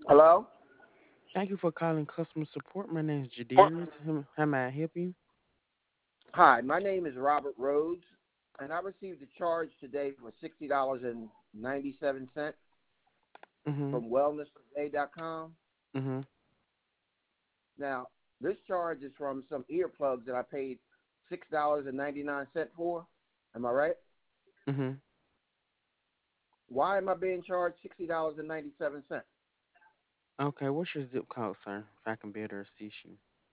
Hello? Thank you for calling customer support. My name is Jadarius. How may I help you? Hi, my name is Robert Rhodes, and I received a charge today for $60.97 Mhm. from wellnesstoday.com. Mhm. Now, this charge is from some earplugs that I paid $6.99 for. Am I right? Mhm. Why am I being charged $60.97? Okay, what's your zip code, sir? If I can better assist you.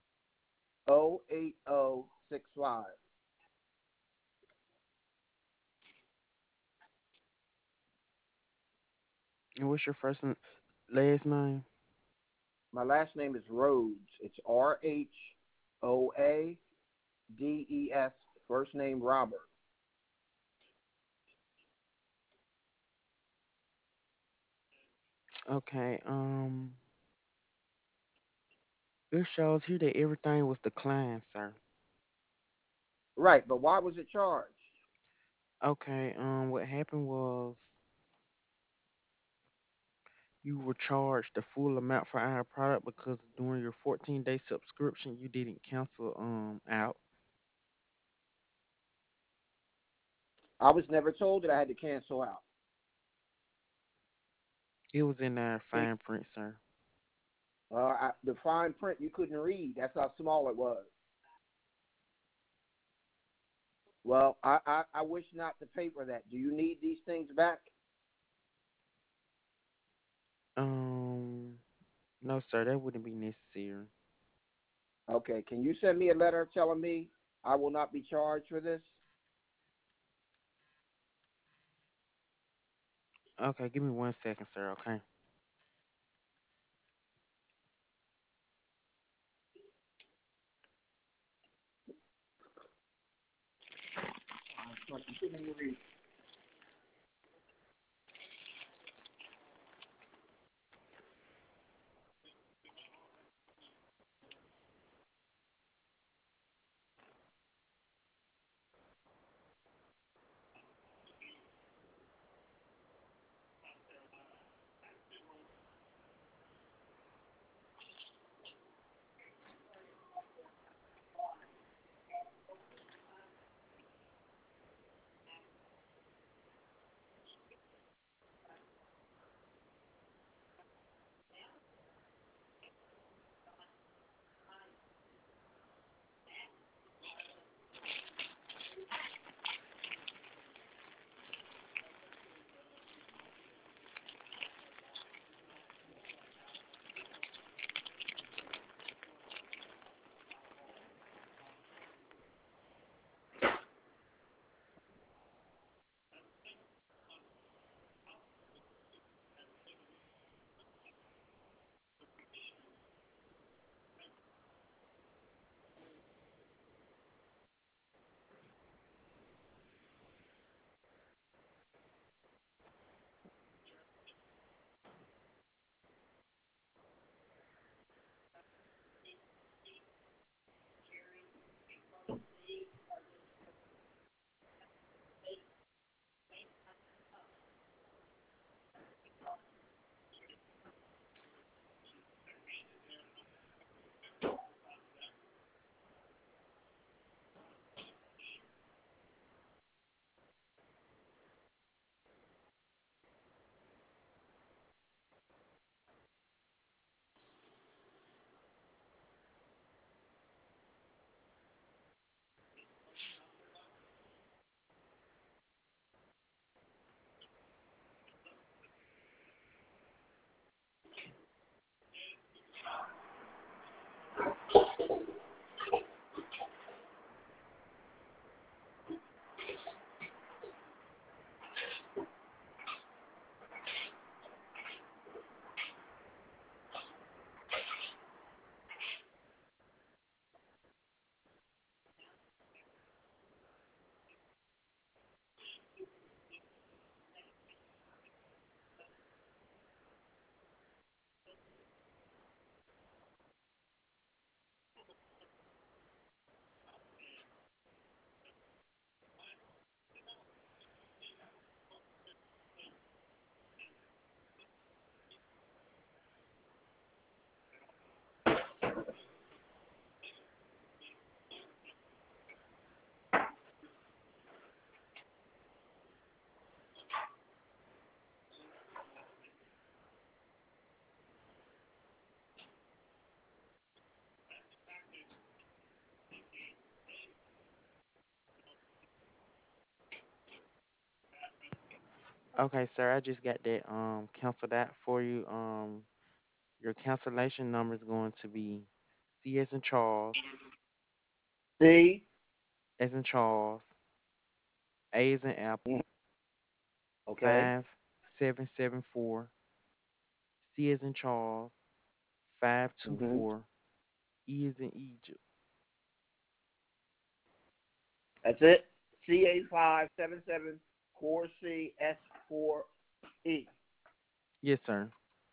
08065. And what's your last name? My last name is Rhodes. It's Rhoades. First name Robert. Okay. It shows here that everything was declined, sir. Right, but why was it charged? Okay. What happened was you were charged the full amount for our product because during your 14-day subscription you didn't cancel out. I was never told that I had to cancel out. It was in our See, fine print, sir. the fine print you couldn't read. That's how small it was. Well, I wish not to pay for that. Do you need these things back? Um, no, sir, that wouldn't be necessary. Okay, can you send me a letter telling me I will not be charged for this? Okay, give me 1 second, sir. Okay. Okay, sir, I just got that canceled out for you. Your cancellation number is going to be C as in Charles, C. as in Charles, A as in Mm, Apple, okay. 5774, C as in Charles, Mhm. 524, E as in Egypt. That's it. CA577 4CS4E. Yes, sir.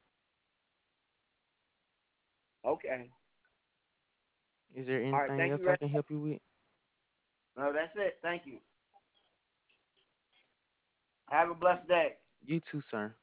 Okay. Is there All right. anything Thank else you I very can much. help you with? No, that's it. Thank you. Have a blessed day. You too, sir.